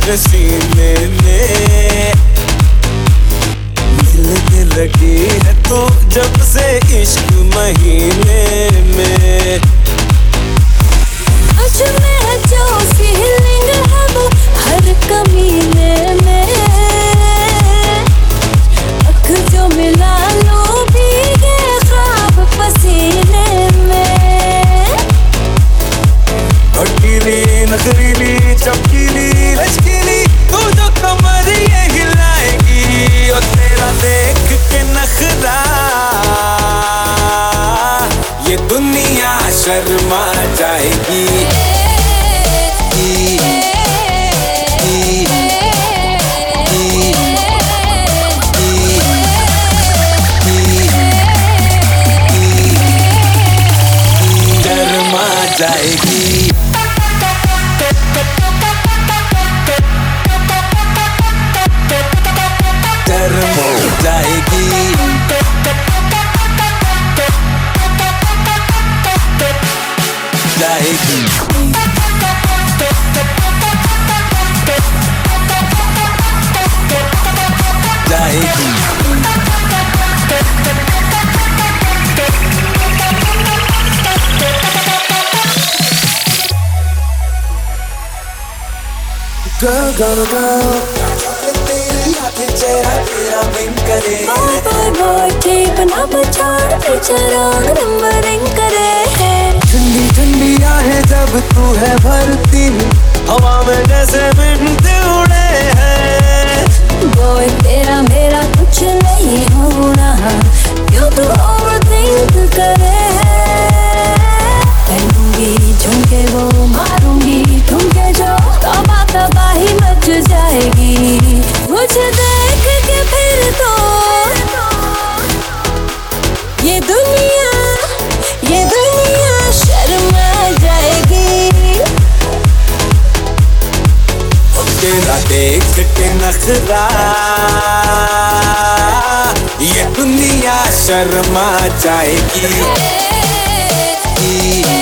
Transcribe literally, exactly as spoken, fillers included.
मेरे सीने में मिलने लगी है तो जब से इश्क महीने में। आज मैं जो फीलिंग है वो हर कमीने में, अख जो मिला लो भीगे ख्वाब पसीने में। हटीली नखरीली चमकीली लचकीली तू जो कमर ये हिलाएगी, और तेरा देख के नखरा ये दुनिया शर्मा जाएगी। शर्मा जाएगी। शर्मा जाएगी। जाएगी जाएगी। Go go go, तेरी आँखें चेहरा तेरा बिन करे। Boy boy boy keep ना पछाड़ बेचारा नंबरिंग करे है। ठंडी ठंडी आहें जब तू है भरती, हवा में जैसे बिंद उड़े हैं। Boy तेरा मेरा कुछ नहीं होना, क्यों तू ओवरथिंक करे है। पहनूंगी झुमके वो मारूंगी ठुमके जो, तबाह तबाही मच जाएगी। मुझे देख के फिर तो ये दुनिया ये दुनिया शर्मा जाएगी। तेरा देख के नखरा ये दुनिया शर्मा जाएगी।